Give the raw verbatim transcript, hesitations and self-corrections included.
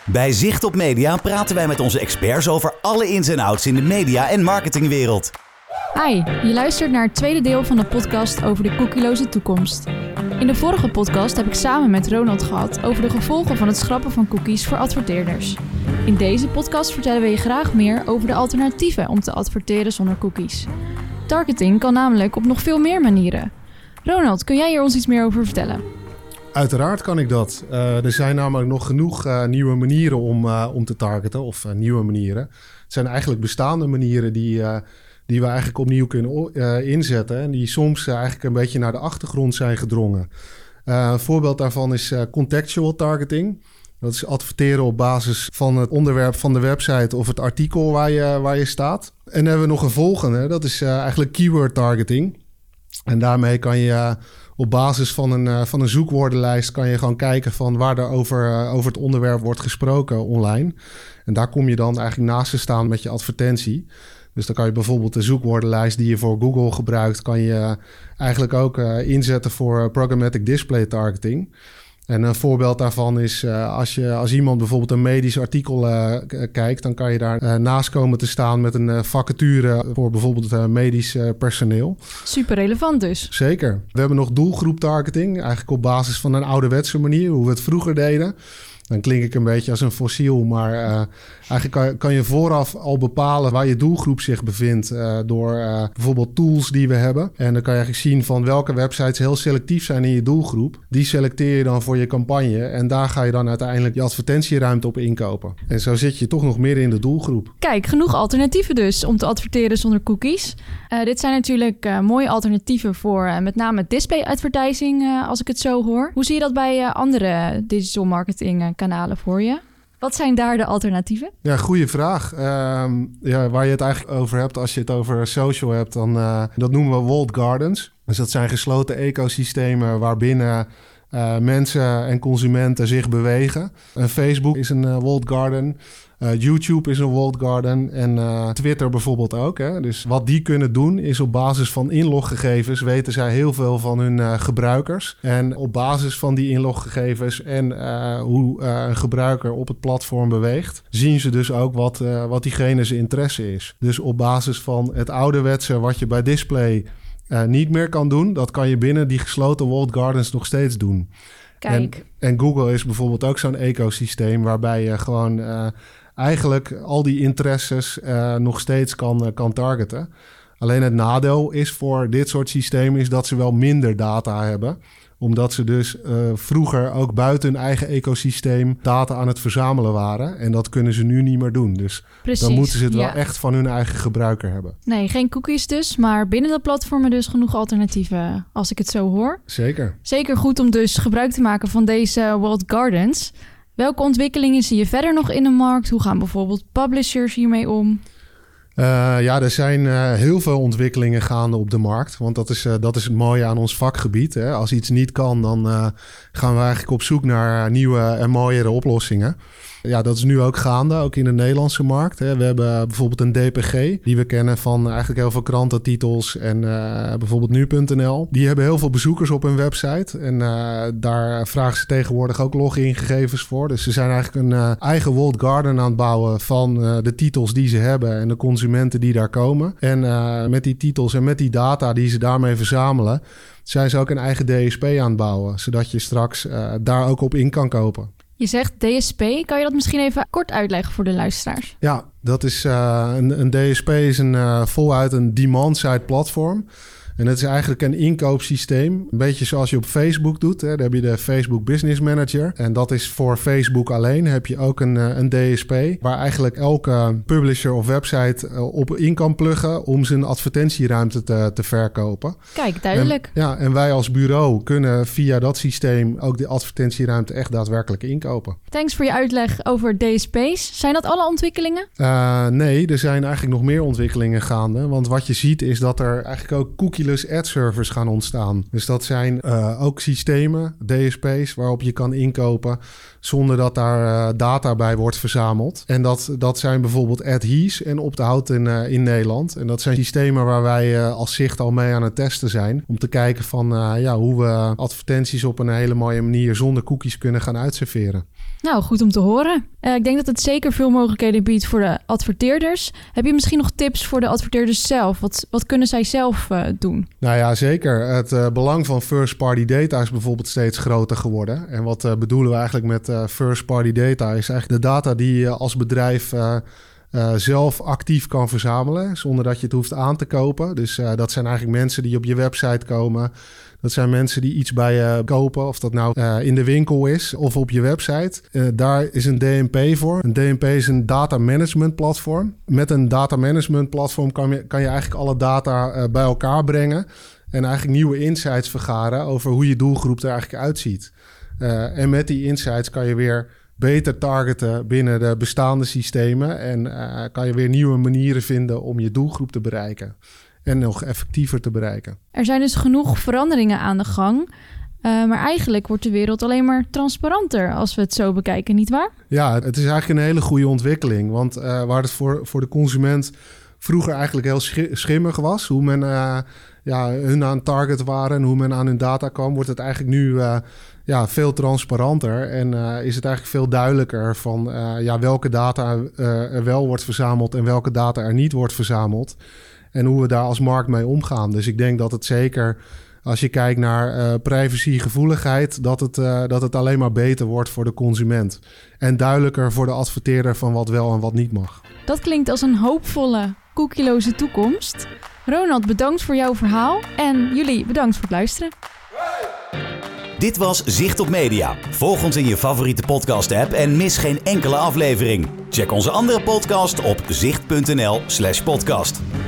Bij Zicht op Media praten wij met onze experts over alle ins en outs in de media- en marketingwereld. Hi, je luistert naar het tweede deel van de podcast over de cookieloze toekomst. In de vorige podcast heb ik samen met Ronald gehad over de gevolgen van het schrappen van cookies voor adverteerders. In deze podcast vertellen we je graag meer over de alternatieven om te adverteren zonder cookies. Targeting kan namelijk op nog veel meer manieren. Ronald, kun jij hier ons iets meer over vertellen? Uiteraard kan ik dat. Uh, er zijn namelijk nog genoeg uh, nieuwe manieren om, uh, om te targeten, of uh, nieuwe manieren. Het zijn eigenlijk bestaande manieren die, uh, die we eigenlijk opnieuw kunnen uh, inzetten en die soms uh, eigenlijk een beetje naar de achtergrond zijn gedrongen. Uh, een voorbeeld daarvan is uh, contextual targeting. Dat is adverteren op basis van het onderwerp van de website of het artikel waar je, waar je staat. En dan hebben we nog een volgende, dat is uh, eigenlijk keyword targeting. En daarmee kan je uh, op basis van een, uh, van een zoekwoordenlijst kan je gewoon kijken van waar er over, uh, over het onderwerp wordt gesproken online. En daar kom je dan eigenlijk naast te staan met je advertentie. Dus dan kan je bijvoorbeeld de zoekwoordenlijst die je voor Google gebruikt, kan je eigenlijk ook uh, inzetten voor programmatic display targeting. En een voorbeeld daarvan is uh, als, je, als iemand bijvoorbeeld een medisch artikel uh, k- kijkt, dan kan je daar uh, naast komen te staan met een uh, vacature voor bijvoorbeeld uh, medisch uh, personeel. Super relevant dus. Zeker. We hebben nog doelgroep targeting, eigenlijk op basis van een ouderwetse manier, hoe we het vroeger deden. Dan klink ik een beetje als een fossiel, maar uh, eigenlijk kan, kan je vooraf al bepalen waar je doelgroep zich bevindt uh, door uh, bijvoorbeeld tools die we hebben. En dan kan je eigenlijk zien van welke websites heel selectief zijn in je doelgroep. Die selecteer je dan voor je campagne en daar ga je dan uiteindelijk je advertentieruimte op inkopen. En zo zit je toch nog meer in de doelgroep. Kijk, genoeg alternatieven dus om te adverteren zonder cookies. Uh, dit zijn natuurlijk uh, mooie alternatieven voor uh, met name display advertising, uh, als ik het zo hoor. Hoe zie je dat bij uh, andere digital marketing uh, kanalen voor je? Wat zijn daar de alternatieven? Ja, goede vraag. Um, ja, waar je het eigenlijk over hebt, als je het over social hebt, dan uh, dat noemen we walled gardens. Dus dat zijn gesloten ecosystemen waarbinnen uh, mensen en consumenten zich bewegen. En Facebook is een uh, walled garden. Uh, YouTube is een walled garden en uh, Twitter bijvoorbeeld ook. Hè? Dus wat die kunnen doen is op basis van inloggegevens weten zij heel veel van hun uh, gebruikers. En op basis van die inloggegevens en uh, hoe uh, een gebruiker op het platform beweegt, zien ze dus ook wat, uh, wat diegene zijn interesse is. Dus op basis van het ouderwetse wat je bij display uh, niet meer kan doen, dat kan je binnen die gesloten walled gardens nog steeds doen. Kijk. En, en Google is bijvoorbeeld ook zo'n ecosysteem waarbij je gewoon uh, eigenlijk al die interesses uh, nog steeds kan, uh, kan targeten. Alleen het nadeel is voor dit soort systemen is dat ze wel minder data hebben. Omdat ze dus uh, vroeger ook buiten hun eigen ecosysteem data aan het verzamelen waren. En dat kunnen ze nu niet meer doen. Dus Precies, dan moeten ze het ja. wel echt van hun eigen gebruiker hebben. Nee, geen cookies dus, maar binnen dat platform dus genoeg alternatieven, als ik het zo hoor. Zeker. Zeker goed om dus gebruik te maken van deze walled gardens. Welke ontwikkelingen zie je verder nog in de markt? Hoe gaan bijvoorbeeld publishers hiermee om? Uh, ja, er zijn uh, heel veel ontwikkelingen gaande op de markt. Want dat is, uh, dat is het mooie aan ons vakgebied. Hè? Als iets niet kan, dan uh, gaan we eigenlijk op zoek naar nieuwe en mooiere oplossingen. Ja, dat is nu ook gaande, ook in de Nederlandse markt. Hè. We hebben bijvoorbeeld een D P G, die we kennen van eigenlijk heel veel krantentitels en uh, bijvoorbeeld nu punt n l. Die hebben heel veel bezoekers op hun website en uh, daar vragen ze tegenwoordig ook logingegevens voor. Dus ze zijn eigenlijk een uh, eigen walled garden aan het bouwen van uh, de titels die ze hebben en de consumenten die daar komen. En uh, met die titels en met die data die ze daarmee verzamelen, zijn ze ook een eigen D S P aan het bouwen, zodat je straks uh, daar ook op in kan kopen. Je zegt D S P. Kan je dat misschien even kort uitleggen voor de luisteraars? Ja, dat is uh, een, een D S P is een uh, voluit een demand-side platform. En het is eigenlijk een inkoopsysteem. Een beetje zoals je op Facebook doet. Hè. Daar heb je de Facebook Business Manager. En dat is voor Facebook alleen. Heb je ook een, een D S P. Waar eigenlijk elke publisher of website op in kan pluggen om zijn advertentieruimte te, te verkopen. Kijk, duidelijk. En, ja, en wij als bureau kunnen via dat systeem ook de advertentieruimte echt daadwerkelijk inkopen. Thanks voor je uitleg over D S P's. Zijn dat alle ontwikkelingen? Uh, nee, er zijn eigenlijk nog meer ontwikkelingen gaande. Want wat je ziet is dat er eigenlijk ook cookie cookieless ad servers gaan ontstaan. Dus dat zijn uh, ook systemen, D S P's, waarop je kan inkopen zonder dat daar uh, data bij wordt verzameld. En dat, dat zijn bijvoorbeeld Adheese en Opt-out in, uh, in Nederland. En dat zijn systemen waar wij uh, als Zicht al mee aan het testen zijn. Om te kijken van uh, ja, hoe we advertenties op een hele mooie manier zonder cookies kunnen gaan uitserveren. Nou, goed om te horen. Uh, ik denk dat het zeker veel mogelijkheden biedt voor de adverteerders. Heb je misschien nog tips voor de adverteerders zelf? Wat, wat kunnen zij zelf uh, doen? Nou ja, zeker. Het uh, belang van first-party data is bijvoorbeeld steeds groter geworden. En wat uh, bedoelen we eigenlijk met uh, first-party data? Is eigenlijk de data die je als bedrijf uh, uh, zelf actief kan verzamelen, zonder dat je het hoeft aan te kopen. Dus uh, dat zijn eigenlijk mensen die op je website komen. Dat zijn mensen die iets bij je kopen, of dat nou uh, in de winkel is of op je website. Uh, daar is een D M P voor. Een D M P is een data management platform. Met een data management platform kan je, kan je eigenlijk alle data uh, bij elkaar brengen en eigenlijk nieuwe insights vergaren over hoe je doelgroep er eigenlijk uitziet. Uh, en met die insights kan je weer beter targeten binnen de bestaande systemen en uh, kan je weer nieuwe manieren vinden om je doelgroep te bereiken. En nog effectiever te bereiken. Er zijn dus genoeg veranderingen aan de gang. Uh, maar eigenlijk wordt de wereld alleen maar transparanter als we het zo bekijken, nietwaar? Ja, het is eigenlijk een hele goede ontwikkeling. Want uh, waar het voor, voor de consument vroeger eigenlijk heel schimmig was, hoe men uh, ja, hun aan target waren en hoe men aan hun data kwam, wordt het eigenlijk nu uh, ja, veel transparanter. En uh, is het eigenlijk veel duidelijker van uh, ja, welke data uh, er wel wordt verzameld en welke data er niet wordt verzameld. En hoe we daar als markt mee omgaan. Dus ik denk dat het zeker, als je kijkt naar uh, privacygevoeligheid, dat het, uh, dat het alleen maar beter wordt voor de consument. En duidelijker voor de adverteerder van wat wel en wat niet mag. Dat klinkt als een hoopvolle, cookieloze toekomst. Ronald, bedankt voor jouw verhaal. En jullie, bedankt voor het luisteren. Dit was Zicht op Media. Volg ons in je favoriete podcast-app en mis geen enkele aflevering. Check onze andere podcast op zicht punt n l slash podcast.